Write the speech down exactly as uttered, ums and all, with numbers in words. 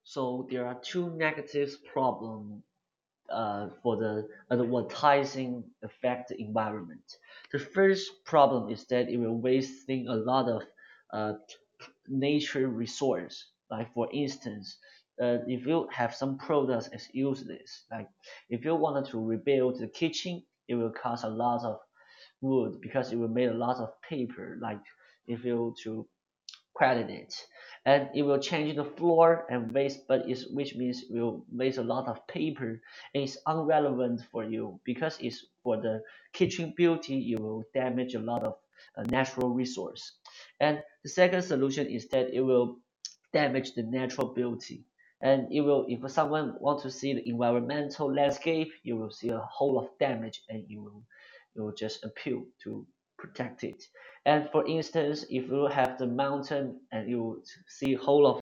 So there are two negative problem uh, for the advertising affect the environment. The first problem is that it will wasting a lot of uh, nature resource. Like for instance, uh, if you have some products as useless, like if you wanted to rebuild the kitchen, it will cost a lot of wood because it will make a lot of paper. Like if you to credit it, and it will change the floor and waste, but it's, which means it will waste a lot of paper. And it's irrelevant for you because it's for the kitchen beauty. You will damage a lot of uh, natural resource. And the second solution is that it will damage the natural beauty. And it will, if someone want to see the environmental landscape, you will see a whole of damage, and you will, you will just appeal to protect it. And for instance, if you have the mountain and you see whole of